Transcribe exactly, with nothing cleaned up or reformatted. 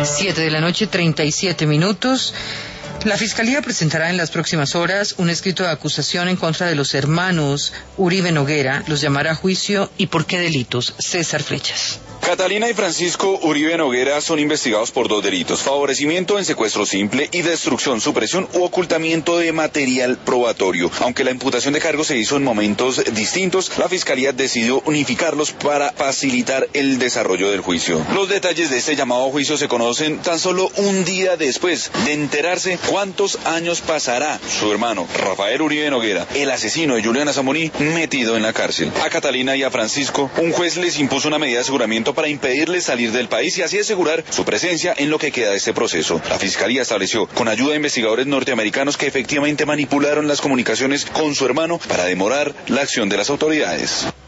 siete de la noche, treinta y siete minutos. La Fiscalía presentará en las próximas horas un escrito de acusación en contra de los hermanos Uribe Noguera. Los llamará a juicio. ¿Y por qué delitos? César Flechas. Catalina y Francisco Uribe Noguera son investigados por dos delitos: favorecimiento en secuestro simple y destrucción, supresión u ocultamiento de material probatorio. Aunque la imputación de cargos se hizo en momentos distintos, la Fiscalía decidió unificarlos para facilitar el desarrollo del juicio. Los detalles de este llamado a juicio se conocen tan solo un día después de enterarse cuántos años pasará su hermano Rafael Uribe Noguera, el asesino de Juliana Zamboní, metido en la cárcel. A Catalina y a Francisco, un juez les impuso una medida de aseguramiento para impedirles salir del país y así asegurar su presencia en lo que queda de este proceso. La Fiscalía estableció, con ayuda de investigadores norteamericanos, que efectivamente manipularon las comunicaciones con su hermano para demorar la acción de las autoridades.